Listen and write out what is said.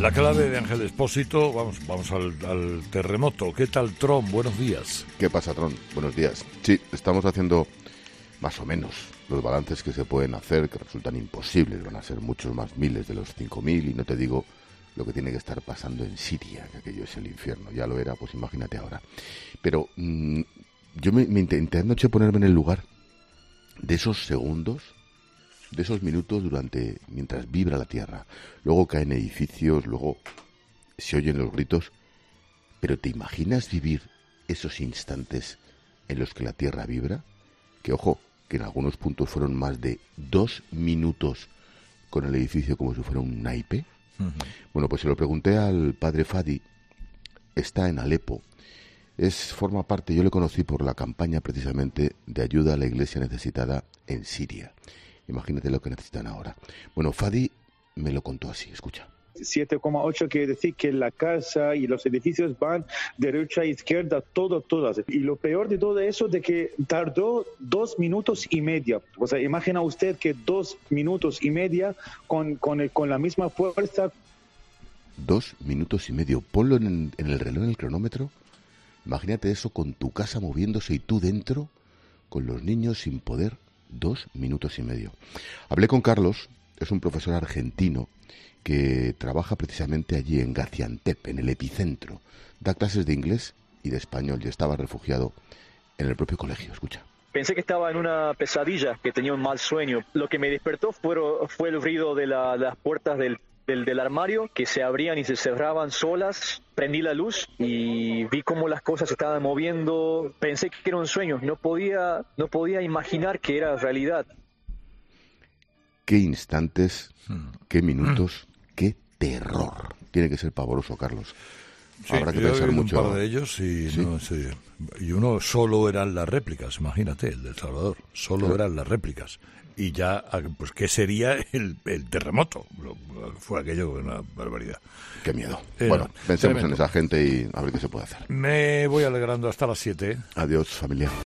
La clave de Ángel Expósito, vamos al terremoto. ¿Qué tal, Tron? Buenos días. ¿Qué pasa, Tron? Buenos días. Sí, estamos haciendo más o menos los balances que se pueden hacer, que resultan imposibles. Van a ser muchos más miles de los 5.000 y no te digo lo que tiene que estar pasando en Siria, que aquello es el infierno. Ya lo era, pues imagínate ahora. Pero yo me intenté anoche ponerme en el lugar de esos segundos, de esos minutos mientras vibra la tierra. Luego caen edificios, luego se oyen los gritos. Pero ¿te imaginas vivir esos instantes en los que la tierra vibra? Que ojo, que en algunos puntos fueron más de 2 minutos con el edificio como si fuera un naipe. Uh-huh. Bueno, pues se lo pregunté al padre Fadi. Está en Alepo. Forma parte, yo le conocí por la campaña precisamente de ayuda a la iglesia necesitada en Siria. Imagínate lo que necesitan ahora. Bueno, Fadi me lo contó así, escucha. 7,8 quiere decir que la casa y los edificios van derecha, izquierda, todas. Y lo peor de todo eso de que tardó 2 minutos y medio. O sea, imagina usted que 2 minutos y medio con la misma fuerza. 2 minutos y medio. Ponlo en el reloj, en el cronómetro. Imagínate eso con tu casa moviéndose y tú dentro, con los niños sin poder. 2 minutos y medio. Hablé con Carlos, es un profesor argentino que trabaja precisamente allí en Gaziantep, en el epicentro. Da clases de inglés y de español y estaba refugiado en el propio colegio. Escucha. Pensé que estaba en una pesadilla, que tenía un mal sueño. Lo que me despertó fue el ruido de las puertas del armario, que se abrían y se cerraban solas. Prendí la luz y vi cómo las cosas se estaban moviendo. Pensé que era un sueño, no podía imaginar que era realidad. Qué instantes, qué minutos, qué terror. Tiene que ser pavoroso, Carlos. Sí, habrá que pensar mucho. Un par de ellos y, ¿sí? No, sí. Y uno solo eran las réplicas, imagínate, el de El Salvador. Solo eran las réplicas. Y ya, pues, ¿qué sería el terremoto? Fue aquello una barbaridad. Qué miedo. Bueno, pensemos en esa gente y a ver qué se puede hacer. Me voy alegrando hasta las 7. Adiós, familia.